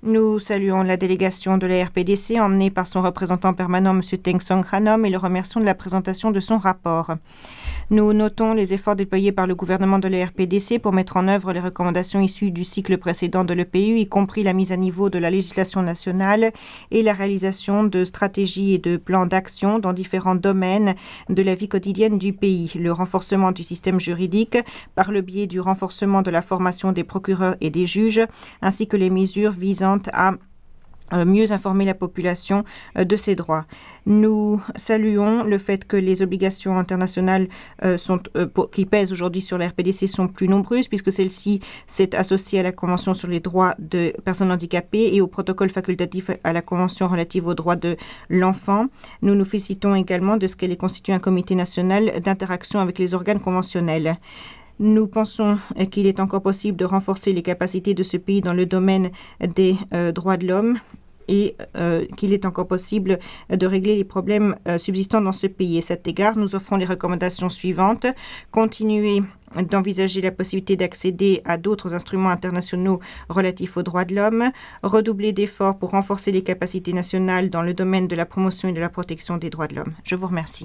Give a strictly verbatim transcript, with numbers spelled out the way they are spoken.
Nous saluons la délégation de la R P D C emmenée par son représentant permanent, M. Teng Song Khanom, et le remercions de la présentation de son rapport. Nous notons les efforts déployés par le gouvernement de la R P D C pour mettre en œuvre les recommandations issues du cycle précédent de l'E P U, y compris la mise à niveau de la législation nationale et la réalisation de stratégies et de plans d'action dans différents domaines de la vie quotidienne du pays. Le renforcement du système juridique par le biais du renforcement de la formation des procureurs et des juges, ainsi que les mesures visant à mieux informer la population de ses droits. Nous saluons le fait que les obligations internationales euh, sont, euh, pour, qui pèsent aujourd'hui sur la R P D C sont plus nombreuses, puisque celle-ci s'est associée à la Convention sur les droits de personnes handicapées et au protocole facultatif à la Convention relative aux droits de l'enfant. Nous nous félicitons également de ce qu'elle ait constitué un comité national d'interaction avec les organes conventionnels. Nous pensons qu'il est encore possible de renforcer les capacités de ce pays dans le domaine des euh, droits de l'homme et euh, qu'il est encore possible de régler les problèmes euh, subsistants dans ce pays. À cet égard, nous offrons les recommandations suivantes. Continuer d'envisager la possibilité d'accéder à d'autres instruments internationaux relatifs aux droits de l'homme, redoubler d'efforts pour renforcer les capacités nationales dans le domaine de la promotion et de la protection des droits de l'homme. Je vous remercie.